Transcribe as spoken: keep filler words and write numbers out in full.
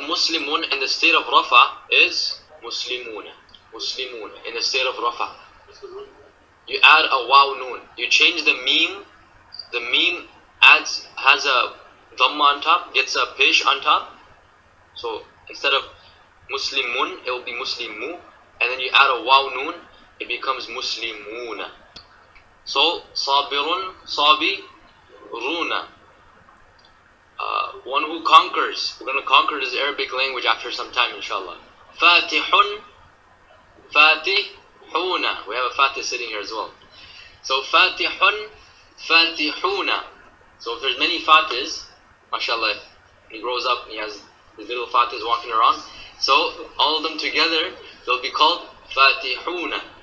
Muslimun in the state of Rafa is Muslimuna. Muslimuna in the state of Rafa. You add a waw noon. You change the meme. The meme adds has a dhamma on top, gets a pesh on top. So instead of Muslimun, it will be Muslimu. And then you add a waw noon, it becomes Muslimuna. So Sabirun, Sabi, Runa. Uh, one who conquers. We're going to conquer this Arabic language after some time, inshallah. Fatihun, Fatihuna. We have a Fatih sitting here as well. So Fatihun, Fatihuna. So if there's many Fatihs, mashallah, he grows up and he has his little Fatihs walking around. So all of them together, they'll be called Fatihuna.